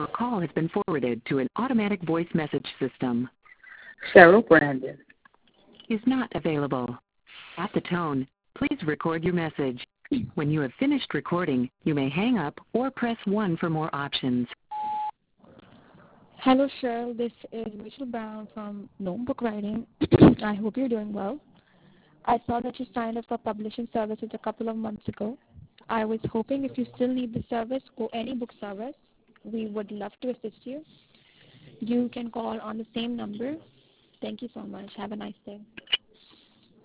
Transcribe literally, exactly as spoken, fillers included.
call has been forwarded to an automatic voice message system. Cheryl Brandon Is not available. At the tone, please record your message. When you have finished recording, you may hang up or press one for more options. Hello, Cheryl. This is Rachel Brown from Gnome Book Writing. I hope you're doing well. I saw that you signed up for publishing services a couple of months ago. I was hoping if you still need the service or any book service, we would love to assist you. You can call on the same number. Thank you so much. Have a nice day.